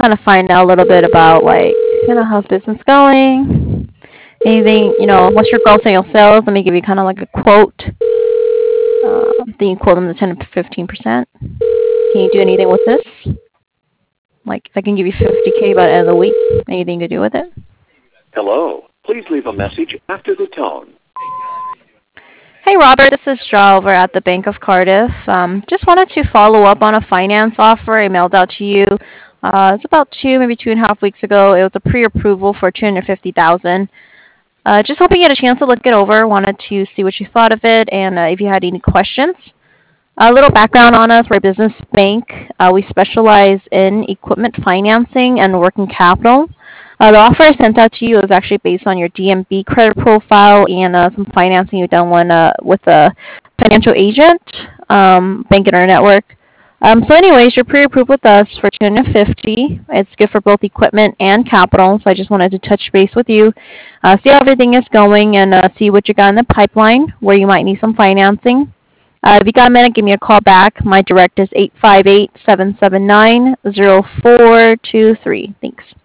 kind of find out a little bit about like, how's business going. Anything, what's your gross annual sales? Let me give you kind of like a quote. Then you quote them to 10 to 15%. Can you do anything with this? Like, if I can give you 50K by the end of the week, anything to do with it? Hello. Please leave a message after the tone. Hey, Robert. This is Straw over at the Bank of Cardiff. Just wanted to follow up on a finance offer I mailed out to you. It's about maybe 2.5 weeks ago. It was a pre-approval for $250,000. Just hoping you had a chance to look it over. Wanted to see what you thought of it and if you had any questions. A little background on us. We're a business bank. We specialize in equipment financing and working capital. The offer I sent out to you is actually based on your DMB credit profile and some financing you've done with a financial agent, bank in our network. So anyways, you're pre-approved with us for $250. It's good for both equipment and capital. So I just wanted to touch base with you, see how everything is going, and see what you got in the pipeline where you might need some financing. If you got a minute, give me a call back. My direct is 858-779-0423. Thanks.